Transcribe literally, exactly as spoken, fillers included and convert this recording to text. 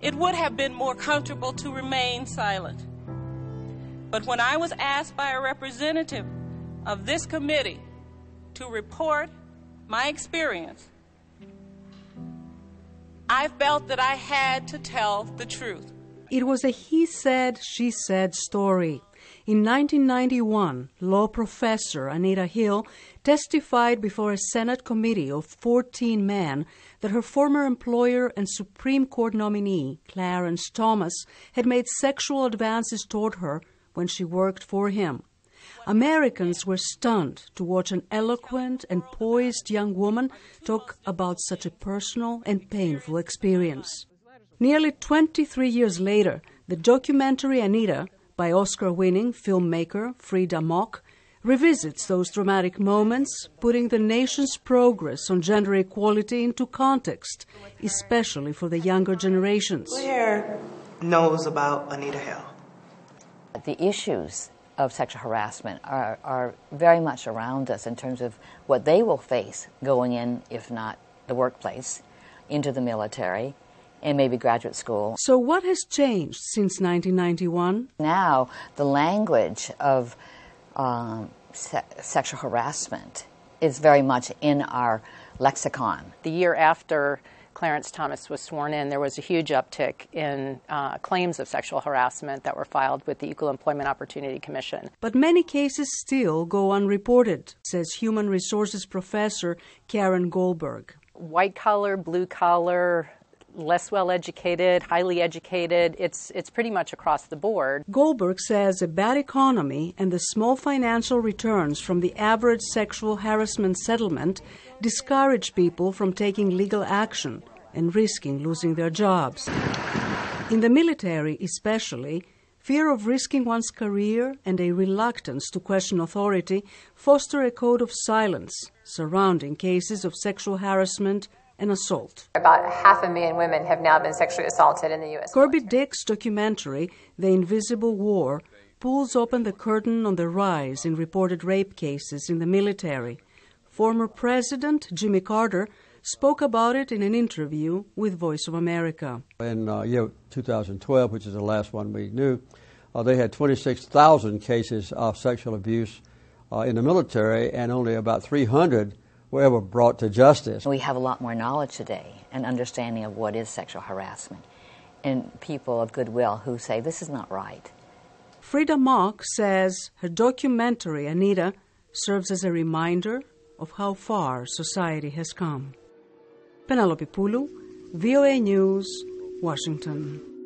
it would have been more comfortable to remain silent. But when I was asked by a representative of this committee to report my experience, I felt that I had to tell the truth. It was a he said, she said story. In nineteen ninety-one, law professor Anita Hill testified before a Senate committee of fourteen men that her former employer and Supreme Court nominee, Clarence Thomas, had made sexual advances toward her when she worked for him. Americans were stunned to watch an eloquent and poised young woman talk about such a personal and painful experience. Nearly twenty-three years later, the documentary Anita, by Oscar-winning filmmaker Frida Mock, revisits those dramatic moments, putting the nation's progress on gender equality into context, especially for the younger generations. Who here knows about Anita Hill? The issues of sexual harassment are, are very much around us in terms of what they will face going in, if not the workplace, into the military, and maybe graduate school. So what has changed since nineteen ninety-one? Now, the language of um, se- sexual harassment is very much in our lexicon. The year after Clarence Thomas was sworn in, there was a huge uptick in uh, claims of sexual harassment that were filed with the Equal Employment Opportunity Commission. But many cases still go unreported, says human resources professor Karen Goldberg. White-collar, blue-collar, less well-educated, highly educated, it's it's pretty much across the board. Goldberg says a bad economy and the small financial returns from the average sexual harassment settlement discourage people from taking legal action and risking losing their jobs. In the military especially, fear of risking one's career and a reluctance to question authority foster a code of silence surrounding cases of sexual harassment and assault. About half a million women have now been sexually assaulted in the U S Kirby Dick's documentary, The Invisible War, pulls open the curtain on the rise in reported rape cases in the military. Former President Jimmy Carter spoke about it in an interview with Voice of America. In uh, year two thousand twelve, which is the last one we knew, uh, they had twenty-six thousand cases of sexual abuse uh, in the military, and only about three hundred were ever brought to justice. We have a lot more knowledge today and understanding of what is sexual harassment, and people of goodwill who say this is not right. Frida Mock says her documentary, Anita, serves as a reminder of how far society has come. Penelope Pulu, V O A News, Washington.